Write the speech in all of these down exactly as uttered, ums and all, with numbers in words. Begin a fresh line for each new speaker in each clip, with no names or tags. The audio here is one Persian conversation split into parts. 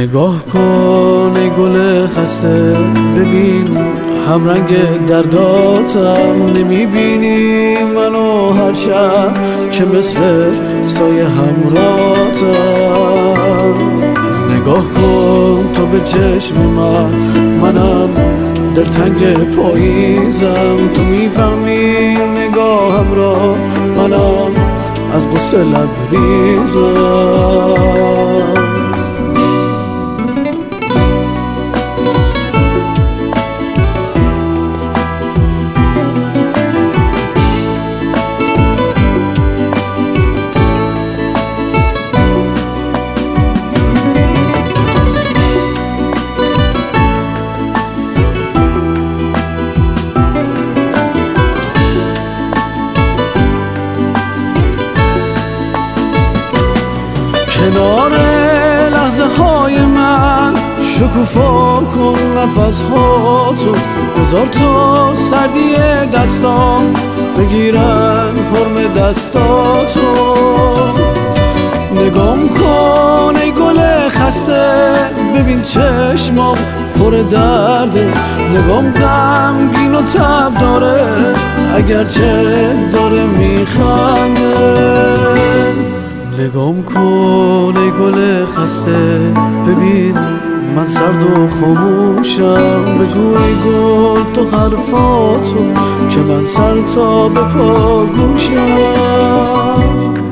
نگاه کن ای گل خسته، ببین همرنگ درداتم. نمیبینی منو هر شب که مثل سایه همراهتم. نگاه کن تو به چشم من، منم دلتنگ پاییزم. تو میفهمی نگاهم را، منم از غصه لبریزم. کنار لحظه های من شکوفا کن نفس ها تو، بذار تو سردی دستام بگیرن حرم دستاتو. نگام کن ای گل خسته، ببین چشمام پر درده. نگام غمگین و تب داره، اگرچه داره میخنده. نگام کن ای گل خسته، ببین من سرد و خاموشم. بگو ای گل تو حرفاتو که من سر تا به پا گوشم.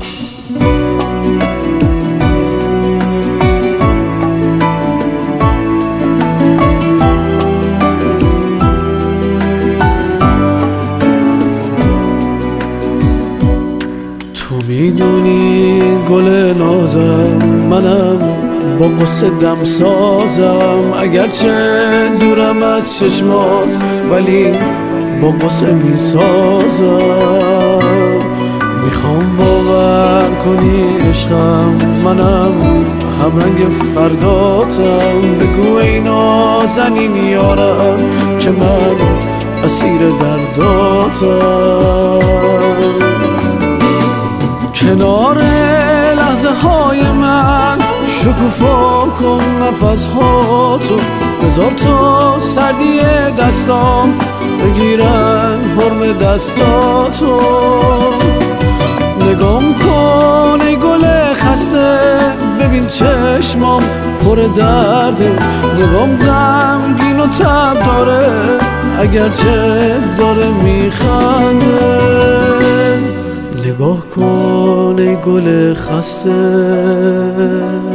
تو میدونی گل نازم، منم با غصه دم سازم. اگرچه دورم از چشمات ولی با غصه میسازم. میخوام باور کنی عشقم، منم همرنگ فرداتم. بگو ای نازنین یارم که من اسیر درداتم. کنار لحظه های من شکوفا کن نفس ها تو، بذار تو سردی دستام بگیرن حرم دستاتو. نگام کن ای گل خسته، ببین چشمام پر درده. نگام غمگین و تب داره، اگرچه داره میخنده. نگاه کن ای گل خسته.